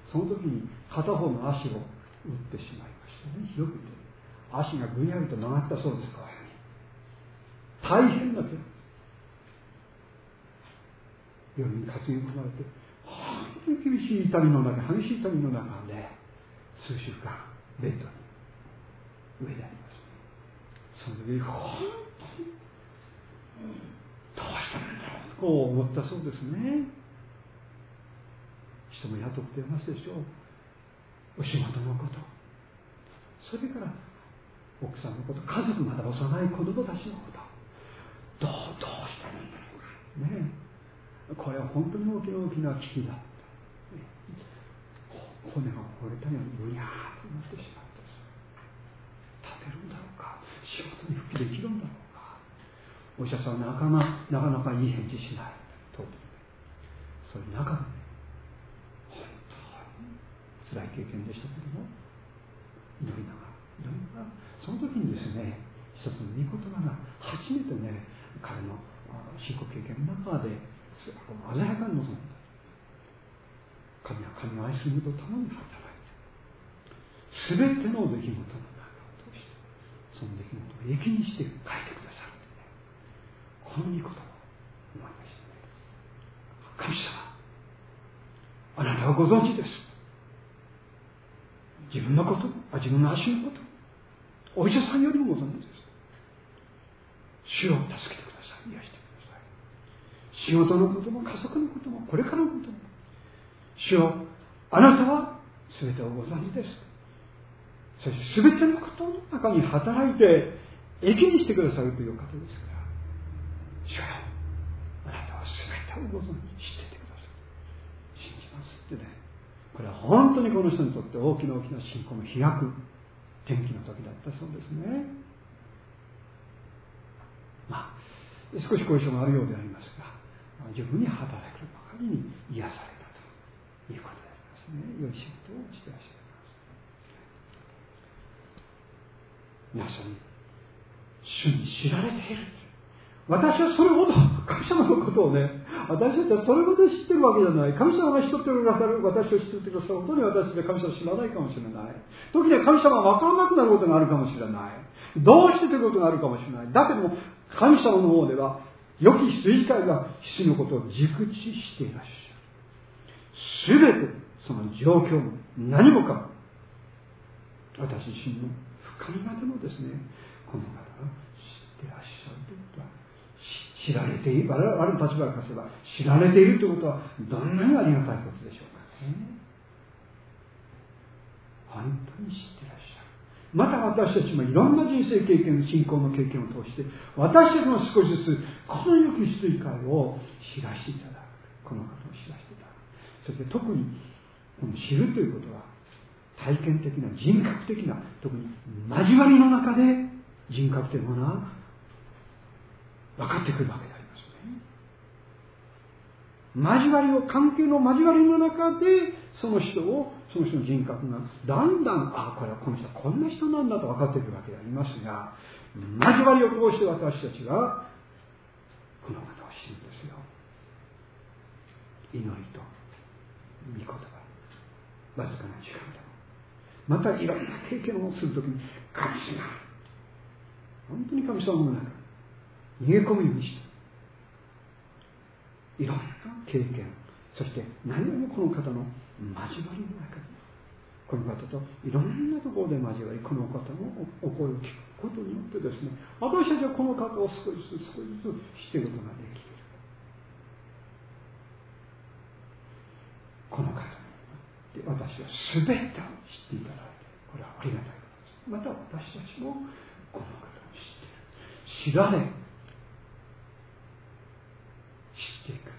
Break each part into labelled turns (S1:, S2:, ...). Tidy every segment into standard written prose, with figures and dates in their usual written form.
S1: その時に片方の足を打ってしまいましたね。ひどくて足がぐにゃりと曲がったそうです。こういうふうに大変な手夜に担ぎ込まれて、本当に厳しい痛みの中、激しい痛みの中で数週間ベッドに上であります。その時に本当にどうしたらいいんだろうとこう思ったそうですね。人も雇っていますでしょう。お仕事のこと、それから奥さんのこと、家族、まだ幼い子供たちのこと、どうしたらいいんだろうかね。これは本当に大きな危機だった、ね、骨が折れたようにぐにゃーっとなってしまった。立てるんだろうか、仕事に復帰できるんだろうか。お医者さんはなかなかいい返事しないと、そういう中で、本当に辛い経験でしたけども、祈りながらその時にですね、一つの御言葉が初めてね、彼の信仰経験の中で鮮やかに臨んだ。神は神を愛するとともに働いて、全ての出来事の中を通してその出来事を益にして書いてくださる、ね、この御言葉を思いましたね。神様、あなたはご存知です。自分のこと、自分の足のこと、お医者さんよりもご存知です。主を助けてください。癒してください。仕事のことも家族のこともこれからのことも、主よ、あなたは全てをご存知です。そして全てのことの中に働いて益にしてくださるという方ですから、主よ、あなたは全てをご存知、知っていてください。信じますってね。これは本当にこの人にとって大きな信仰の飛躍、転機の時だったそうですね。少し後遺症があるようでありますが、自分に働くばかりに癒されたということでありますね。良い仕事をしていらっしゃいます。皆さん、主に知られている。私はそれほど神様のことをね、私たちはそれほど知ってるわけじゃない。神様が知ってくださる、私を知ってくださることに私たちは神様を知らないかもしれない。時には神様が分からなくなることがあるかもしれない。どうしてということがあるかもしれない。だけども神様の方では良き羊飼いが主のことを熟知していらっしゃる。すべてその状況も何もかも私自身の深みまでもですね、この方が知っていらっしゃるということは、知られている、我々の立場からすれば知られているということはどんなにありがたいことでしょうかね。本当に知っていらっしゃる。また私たちもいろんな人生経験、信仰の経験を通して私たちも少しずつこの良き羊飼いを知らせていただく、この方を知らせていただく。そして特にこの知るということは体験的な、人格的な、特に交わりの中で人格というものは分かってくるわけでありますね。交わりを、関係の交わりの中でその人の人格がだんだん、これはこの人はこんな人なんだと分かってくるわけでありますが、交わりを通して私たちはこの方を知るんですよ。祈りと御言葉、わずかな時間でも、またいろんな経験をするときに神様、本当に神様の中に逃げ込むようにしていろんな経験、そして何よりもこの方の交わりの中に、この方といろんなところで交わり、この方のお声を聞くことによってですね、私たちはこの方を少しずつ知っていることができる。この方によって私は全てを知っていただいて、これはありがたいことです。また私たちもこの方を知っている、知られ、知っていく、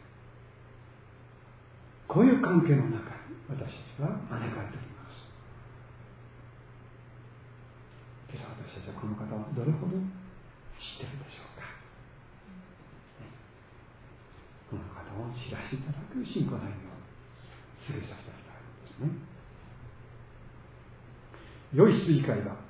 S1: こういう関係の中に私たちは招かれております。今朝私たちはこの方をどれほど知っているでしょうか。この方を知らせていただく信仰の歩みを告げさせていただくんですね。良い羊飼いが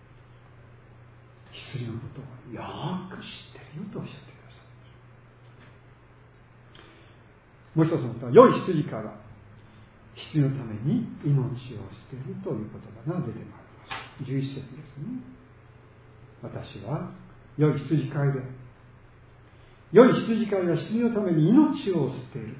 S1: 羊のことをよく知っているよとおっしゃってください。もう一つのことは、良い羊飼いは羊のために命を捨てるという言葉が出てまいります。11節ですね。私は良い羊飼いで、良い羊飼いは羊のために命を捨てる。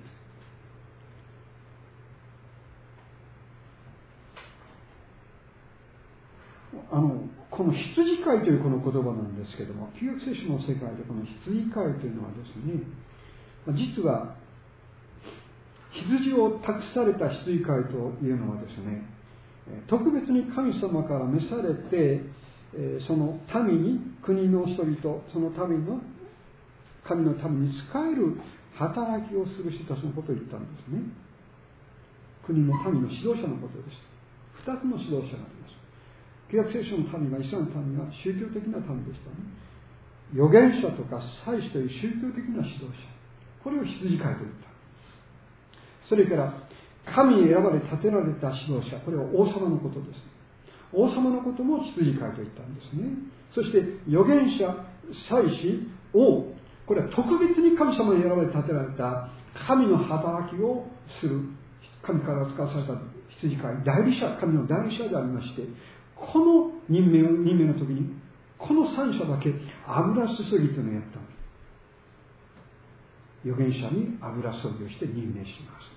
S1: この羊飼いというこの言葉なんですけども、旧約聖書の世界でこの羊飼いというのはですね、実は羊を託された羊飼いというのはですね、特別に神様から召されて、その民に、国の人々、その民の神のために仕える働きをする人たちのことを言ったんですね。国の民の指導者のことです。2つの指導者があります。旧約聖書の民は、イスラエルの民は宗教的な民でしたね。預言者とか祭司という宗教的な指導者、これを羊飼いと言った。それから神に選ばれ立てられた指導者、これは王様のことです。王様のことも羊飼いと言ったんですね。そして預言者、祭司、王、これは特別に神様に選ばれ立てられた神の働きをする、神から使わされた羊飼い、代理者、神の代理者でありまして、この任命の時にこの3者だけ油注ぎというのをやったんです。預言者に油注ぎをして任命します。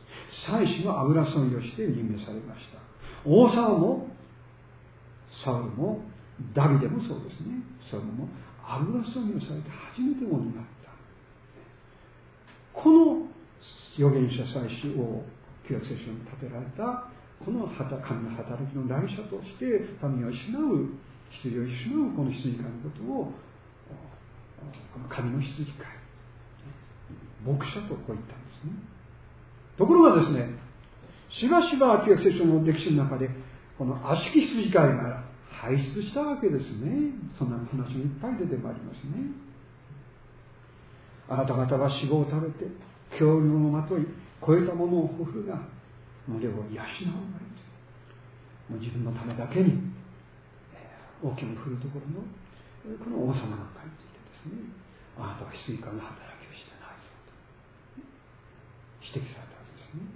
S1: 祭司も油注ぎをして任命されました。王様もサウルもダビデもそうですね。サウルも油注ぎをされて初めて王になった。この預言者、祭司を旧約聖書に立てられたこの神の働きの代者として民を養う、羊を養うこの羊飼いのことをこの神の羊飼い、牧者とこう言ったんですね。ところがですね、しばしば旧約聖書の歴史の中でこの悪しき羊飼いが輩出したわけですね。そんな話もいっぱい出てまいりますね。あなた方は脂肪を食べて教養をまとい超えたものをほふるが群れを養うがいい。もう自分のためだけに大きな振るところのこの王様なんかについてですね、あなたは羊飼いの働きをしてないぞと指摘されたわけですね。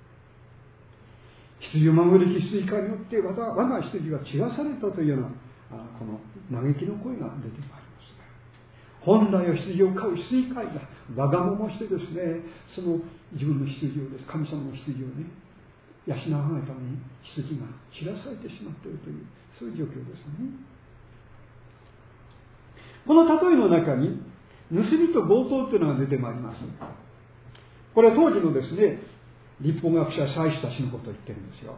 S1: 羊を守るべき羊飼いによって我が羊が散らされたというようなこの嘆きの声が出てまいります。本来は羊を飼う羊飼いがわがまましてですね、その自分の羊をです、神様の羊をね養わないために羊が散らされてしまっているという、そういう状況ですね。この例えの中に盗みと強盗というのが出てまいります。これは当時のですね、律法学者、祭司たちのことを言ってるんですよ。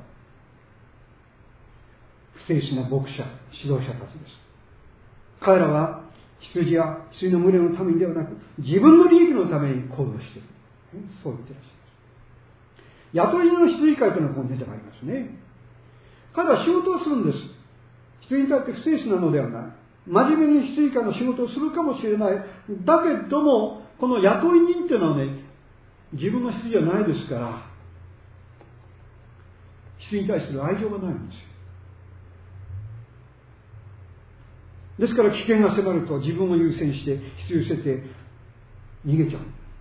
S1: 不正式な牧者、指導者たちです。彼らは羊や羊の群れのためにではなく、自分の利益のために行動している。そう言ってらっしゃいます。雇いの羊飼いというのがここに出てまいりますね。彼は仕事をするんです。羊に対して不正式なのではない。真面目に羊飼いの仕事をするかもしれない。だけども、この雇い人というのはね、自分の羊じゃないですから、羊に対する愛情がないんですよ。ですから危険が迫ると自分を優先して羊を捨てて逃げちゃう。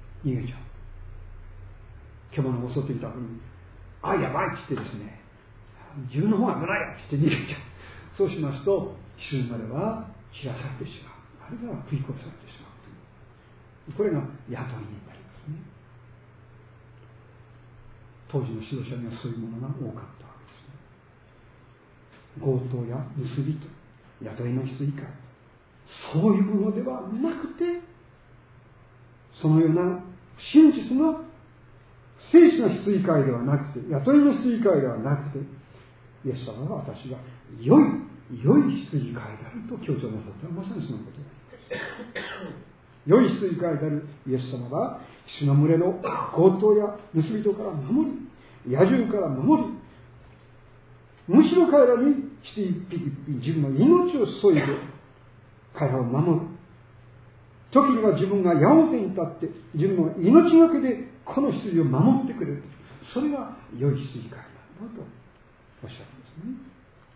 S1: 獣を襲っていたのに、あ、やばいって言ってですね、自分の方が危ないやって逃げちゃう。そうしますと羊までは散らされてしまう、あるいは食い殺されてしまうという、これが雇い人になりますね。当時の指導者にはそういうものが多かったわけですね。強盗や盗人、雇いの羊飼い、そういうものではなくて、そのような真実の聖書の羊飼いではなくて、雇いの羊飼いではなくて、イエス様は私が良い羊飼いであると強調なさったのはまさにそのことです。良い羊飼いであるイエス様は羊の群れの強盗や盗人から守り、野獣から守り、むしろ彼らに羊一匹一匹自分の命を注いで彼らを守る。時には自分が矢面に立って自分の命がけでこの羊を守ってくれる。それが良い羊飼いなんだとおっしゃるんですね。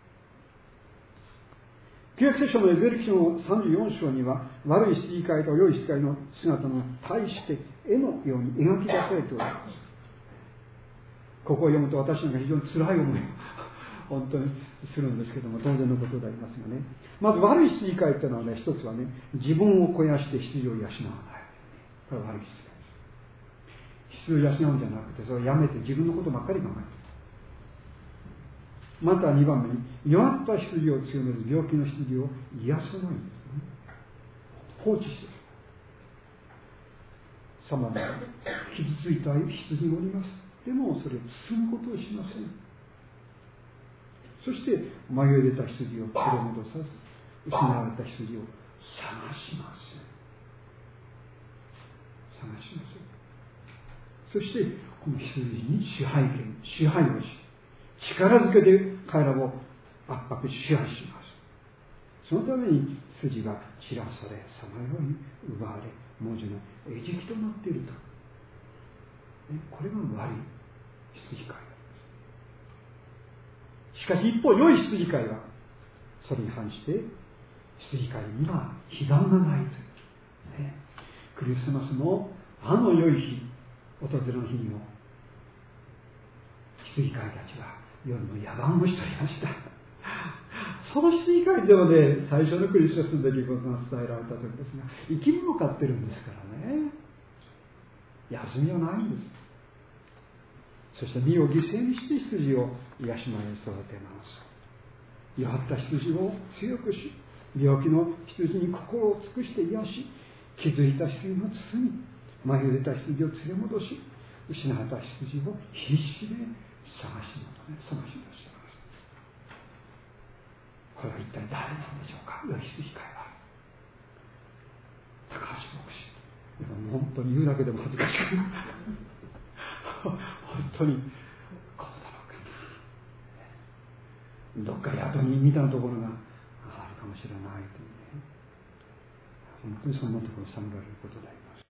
S1: 旧約聖書のエゼル記の34章には悪い羊飼いと良い羊飼いの姿の対して絵のように描き出されております。 ここを読むと私なんか非常に辛い思いを本当にするんですけども、当然のことでありますがね。まず悪い羊飼いというのはね、一つはね、自分を肥やして羊を養わない。これは悪い羊飼い。羊を養うんじゃなくて、それをやめて自分のことばっかり考えている。また2番目に、弱った羊を強める病気の羊を癒さないんですね。放置している。さまざま傷ついた羊がおります。でもそれを包むことをしません。そして迷い出た羊を連れ戻さず、失われた羊を探しません。そしてこの羊に支配をし、力づけで彼らを圧迫し支配します。そのために羊が散らされ、さまように奪われ、文字の餌食となっていると。これが悪い羊飼い。しかし一方、良い羊飼いはそれに反して羊飼いには悲願がないという、ね、クリスマスのあの良い日、訪れの日にも羊飼いたちは夜の野番をしておりました。その羊飼いでもね、最初のクリスマスの出来事が伝えられた時ですが、生き物を飼ってるんですからね、休みはないんです。そして身を犠牲にして羊を養い育てます。弱った羊を強くし、病気の羊に心を尽くして癒し、気づいた羊の包み、迷い出た羊を連れ戻し、失われた羊を必死で探し出しています。これは一体誰なんでしょうか。良い羊飼いは高橋牧師。本当に言うだけでも恥ずかしくなる。本当にこうだろうかな。どっか宿にみたいなところがあるかもしれないというね。本当にそんなところを探られることであります。